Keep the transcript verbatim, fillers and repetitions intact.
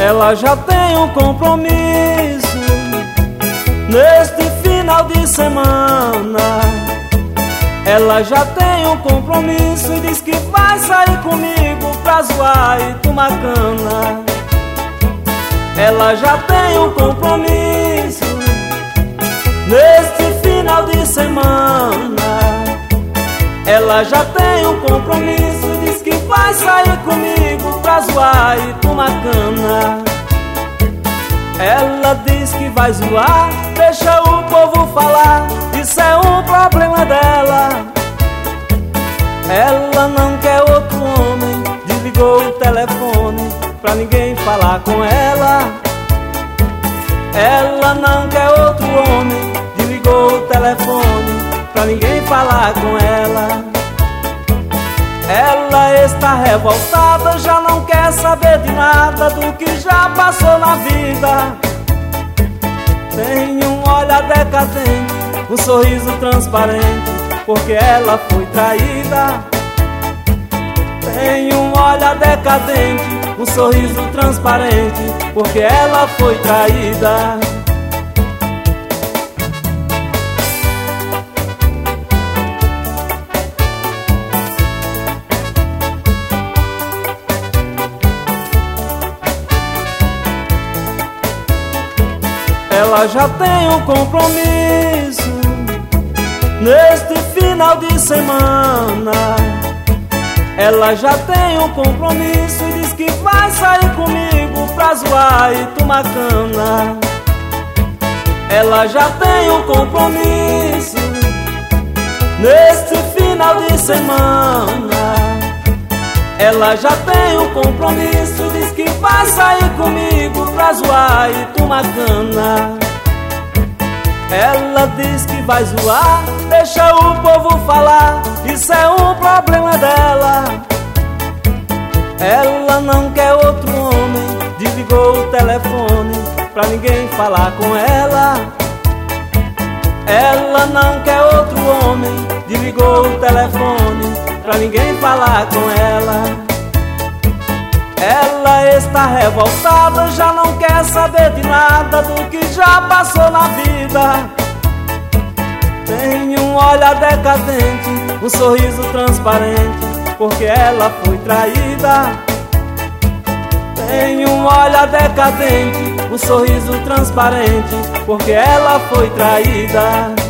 Ela já tem um compromisso neste final de semana. Ela já tem um compromisso e diz que vai sair comigo pra zoar e tomar cana. Ela já tem um compromisso neste final de semana. Ela já tem um compromisso e diz que vai sair comigo pra zoar e tomar cana. Ela diz que vai zoar, deixa o povo falar, isso é um problema dela. Ela não quer outro homem, desligou o telefone pra ninguém falar com ela. Ela não quer outro homem, desligou o telefone pra ninguém falar com ela. Ela está revoltada, já não quer saber de nada do que já passou na vida. Tem um olhar decadente, um sorriso transparente, porque ela foi traída. Tem um olhar decadente, um sorriso transparente, porque ela foi traída. Ela já tem um compromisso neste final de semana. Ela já tem um compromisso e diz que vai sair comigo pra zoar e tomar cana. Ela já tem um compromisso neste final de semana. Ela já tem um compromisso e diz que vai sair comigo pra zoar e tomar cana. Ela diz que vai zoar, deixa o povo falar, isso é um problema dela. Ela não quer outro homem, desligou o telefone pra ninguém falar com ela. Ela não quer outro homem, desligou o telefone pra ninguém falar com ela. Ela está revoltada, já não quer saber de nada do que já passou na vida. Tem um olhar decadente, um sorriso transparente, porque ela foi traída. Tem um olhar decadente, um sorriso transparente, porque ela foi traída.